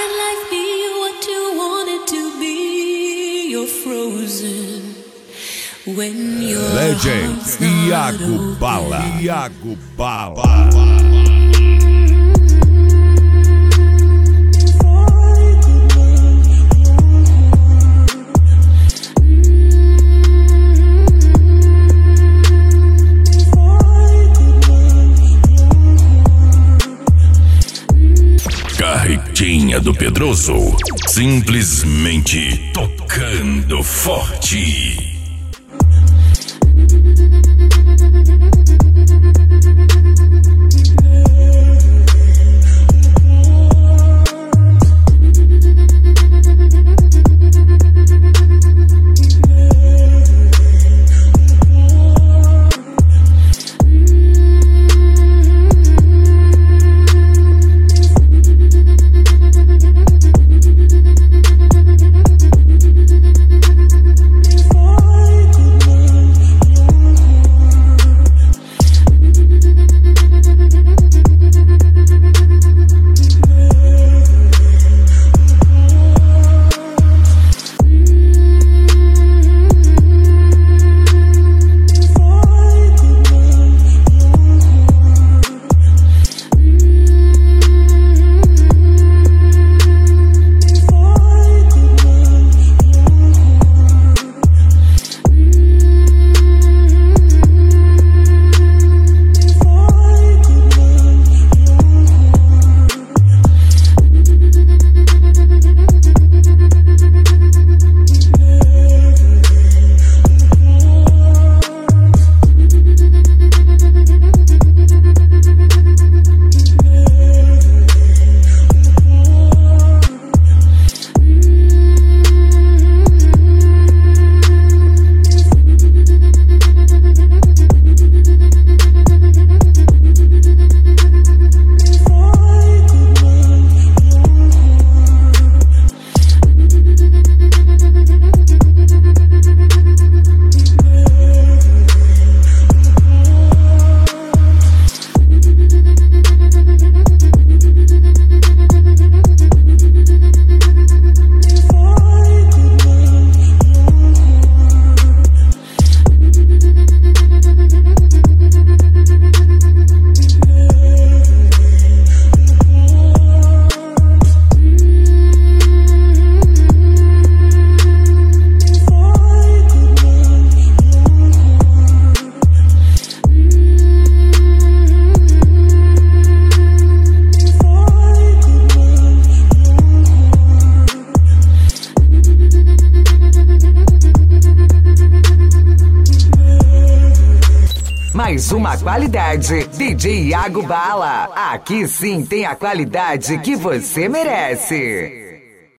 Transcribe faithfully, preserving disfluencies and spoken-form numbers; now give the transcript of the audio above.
let life be what you want it to be. You're frozen when your Legend heart's not Iago open. Bala. Iago Bala. Carretinha do Pedroso, simplesmente tocando forte. Mais uma qualidade, D J Iago Bala. Aqui sim tem a qualidade que você merece.